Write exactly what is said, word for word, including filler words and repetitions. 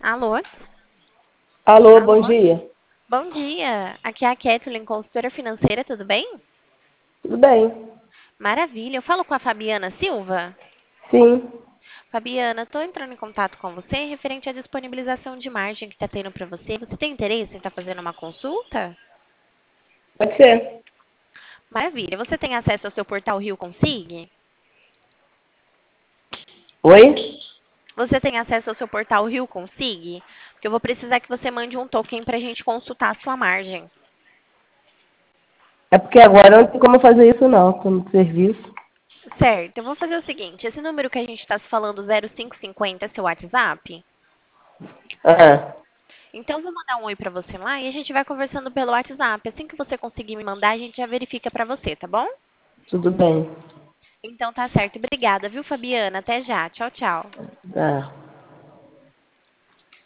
Alô? Alô, bom Alô? dia. Bom dia. Aqui é a Kathleen, consultora financeira, tudo bem? Tudo bem? Maravilha. Eu falo com a Fabiana Silva. Sim, Fabiana, estou entrando em contato com você referente à disponibilização de margem que está tendo para você. Você tem interesse em estar fazendo uma consulta? pode ser. Maravilha. Você tem acesso ao seu portal Rio Consig? Oi? Você tem acesso ao seu portal Rio Consig? Porque eu vou precisar que você mande um token para a gente consultar a sua margem. É porque agora não tem como fazer isso não, tô no serviço. Certo. Eu vou fazer o seguinte. Esse número que a gente está se falando, zero cinco cinco zero, é seu WhatsApp? Ah, Então, eu vou mandar um oi pra você lá e a gente vai conversando pelo WhatsApp. Assim que você conseguir me mandar, a gente já verifica pra você, tá bom? tudo bem. Então tá certo. Obrigada, viu, Fabiana? Até já. Tchau, tchau. Ah.